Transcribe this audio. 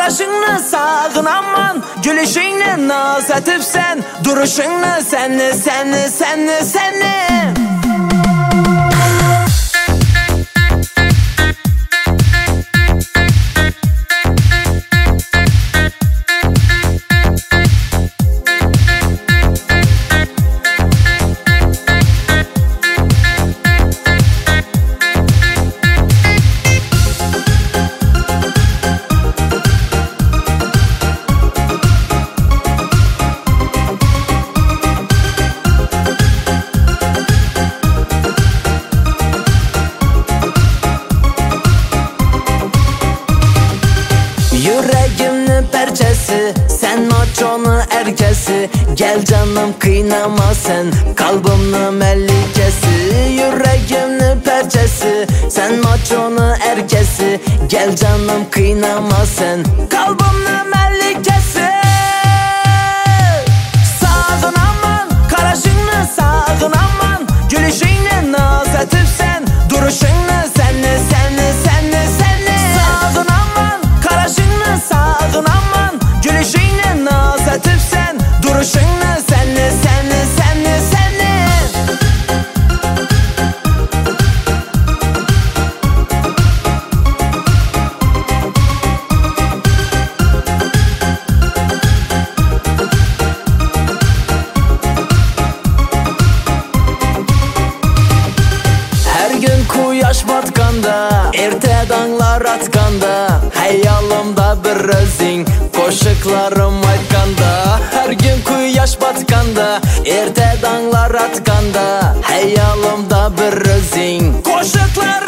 Qarashingni sağınaman, gülüşingni naz etibsen, duruşingni seni. Yüreğimnin perçesi, sen maçonu erkesi. Gel canım kıynama sen, kalbimnin mellikesi. Yüreğimnin perçesi, sen maçonu erkesi. Gel canım kıynama sen, kalbimnin mellikesi. Sağınaman, qarashingni sağınaman, gülüşingni naz etibsen, duruşingni seni. Sağınaman, qarashingni sağınaman, gülüşingni naz etibsen, duruşingni seni. Quyosh botganda, erta donglar atganda, hayolimda bir o'zing, qo'shiqlarim aytganda. Har kun quyosh botganda, erta donglar atganda, hayolimda bir o'zing, qo'shiqlar